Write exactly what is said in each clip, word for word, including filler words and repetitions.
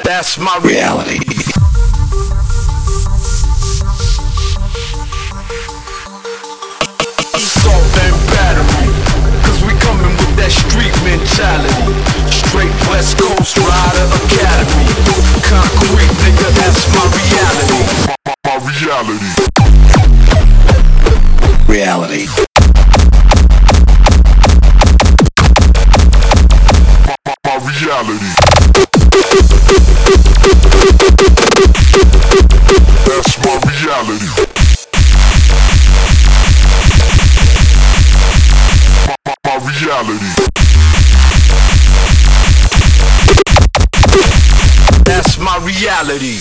That's my reality. Assault and battery, cause we coming with that street mentality. Straight West Coast Rider Academy. Concrete, nigga, that's my reality. My, my reality. Reality. My, my, my reality. That's my reality. My, my, my reality. That's my reality.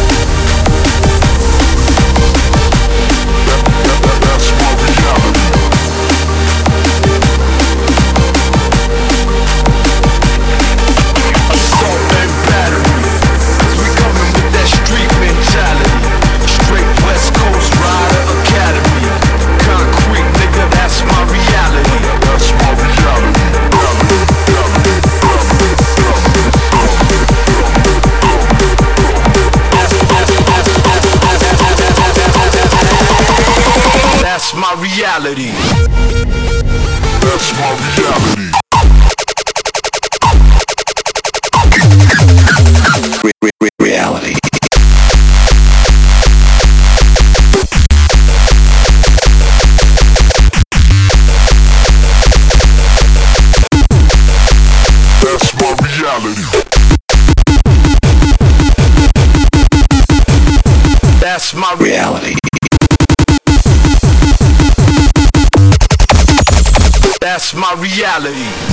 That, that, that, that's my reality. Assault and battery, cause we coming with that street mentality. Straight West Coast Rider Academy. Concrete, nigga, that's my reality. That's my reality. That's my reality. That's my reality. Re re re reality. That's my reality. That's my reality. That's my reality.